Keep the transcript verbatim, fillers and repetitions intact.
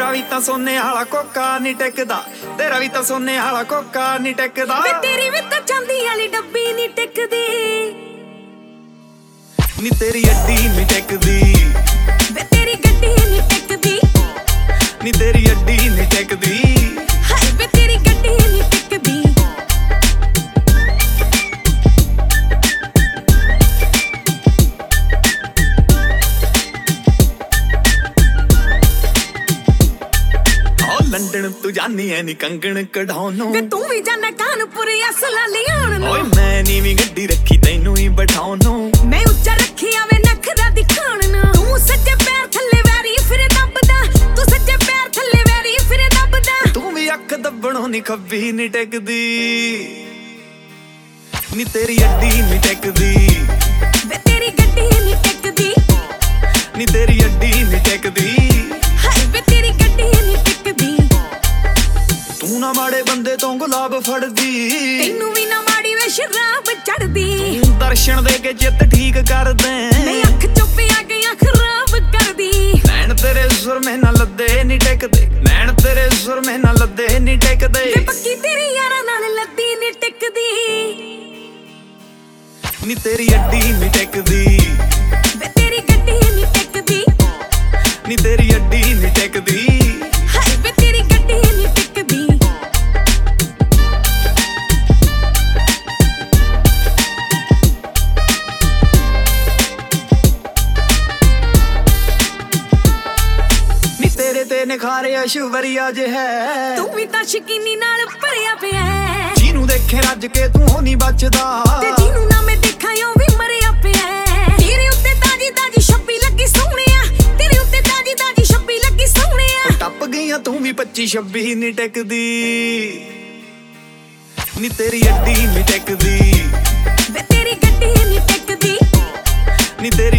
तेरा भी तां सोने वाला कोका नहीं टिकदा, तेरा भी तां सोने वाला कोका नहीं टिकदा, वे तेरी भी तां चांदी वाली डब्बी नहीं टिकदी, नी तेरी अड्डी नहीं टिकदी, वे तेरी गड्डी नहीं टिकदी, नी तेरी अड्डी नहीं टिकदी, हाय वे तेरी गड्डी नहीं टिकदी। लंडन तू जानी है नी कंगन कढ़ाउनो, वे तू भी जाना कानपुर असला लियाण ओए मैं नी भी गड्डी रखी तैनू ही बैठाउनो, मैं उच्चा रखी आवे नखरा दिखाण ना, तू सज्जे पैर थल्ले वैरी फिर दबदा, तू सज्जे पैर थल्ले वैरी फिर दबदा, तू भी अख दबणो नी खब्बी नी टिकदी, नी तेरी अड्डी नी टिकदी, वे तेरी गड्डी नी टिकदी, नी तेरी अड्डी नी टिकदी, हाय वे तेरी गड्डी नी टिकदी। तू ना माड़े बंदे तो गुलाब फड़दी, तैनू भी ना माड़ी वे शराब चढ़दी, दर्शन दे के चित ठीक कर दे, मैं अख चुप आ गया खराब कर दी, नैन तेरे सुर में ना लद्दे नी टिकदे, नैन तेरे सुर में ना लद्दे नी टिकदे, वे पक्की तेरी यारा नाल लद्दी नी टिकदी, नी तेरी अड्डी नी टिकदी, वे तेरी गड्डी नी टिकदी, नी तेरी अड्डी नी टिकदी, हाय वे तेरी गड्डी नी टिकदी। तेरे ते निखारे ऐश्वर्या जे है, तू भी तां शकीनी नाल भरिया पिया, जिनू देखे रज के तू हो नी बचदा, ते जिनू ना मैं देखा ओ भी मरिया पिया, तेरे उत्ते ताजी ताजी छब्बी लगी सोहणिया, तेरे उत्ते ताजी ताजी छब्बी लगी सोहणिया, टप गईयां तू भी पच्ची छब्बी नी टिकदी, नी तेरी अड्डी नी टिकदी, वे तेरी गड्डी नी टिकदी, नी तेरी